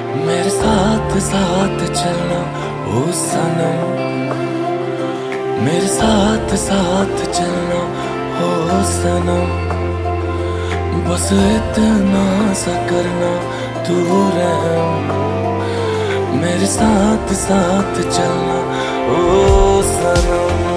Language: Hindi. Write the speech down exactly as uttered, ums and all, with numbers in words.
मेरे साथ साथ चलना ओ सनम, मेरे साथ साथ चलना ओ सनम। बस इतना सा करना तू रहम, मेरे साथ साथ चलना ओ सनम।